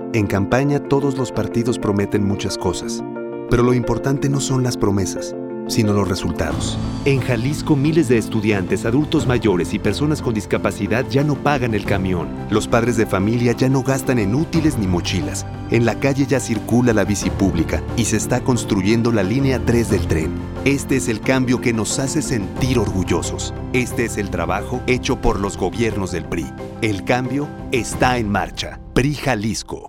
En campaña todos los partidos prometen muchas cosas, pero lo importante no son las promesas, sino los resultados. En Jalisco, miles de estudiantes, adultos mayores y personas con discapacidad ya no pagan el camión. Los padres de familia ya no gastan en útiles ni mochilas. En la calle ya circula la bici pública y se está construyendo la línea 3 del tren. Este es el cambio que nos hace sentir orgullosos. Este es el trabajo hecho por los gobiernos del PRI. El cambio está en marcha. PRI Jalisco.